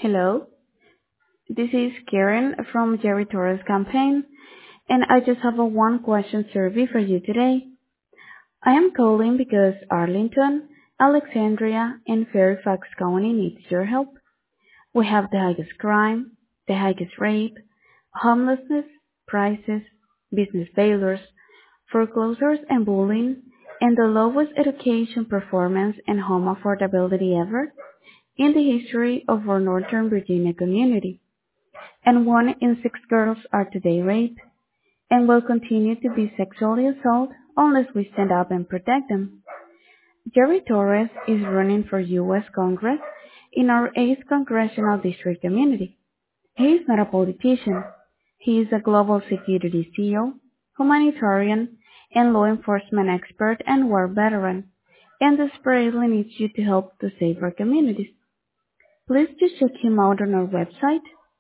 Hello, this is Karen from Jerry Torres campaign, and I just have a one question survey for you today. I am calling because Arlington, Alexandria, and Fairfax County needs your help. We have the highest crime, the highest rape, homelessness, prices, business failures, foreclosures and bullying, and the lowest education performance and home affordability ever in the history of our Northern Virginia community. And 1 in 6 girls are today raped and will continue to be sexually assaulted unless we stand up and protect them. Jerry Torres is running for U.S. Congress in our 8th Congressional District community. He is not a politician. He is a global security CEO, humanitarian, and law enforcement expert and war veteran, and desperately needs you to help to save our communities. Please just check him out on our website,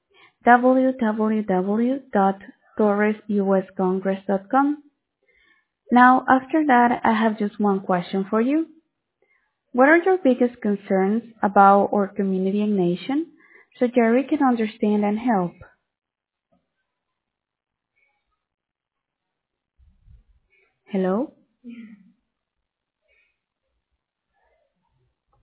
www.torresuscongress.com. Now, after that, I have just one question for you. What are your biggest concerns about our community and nation so Jerry can understand and help? Hello?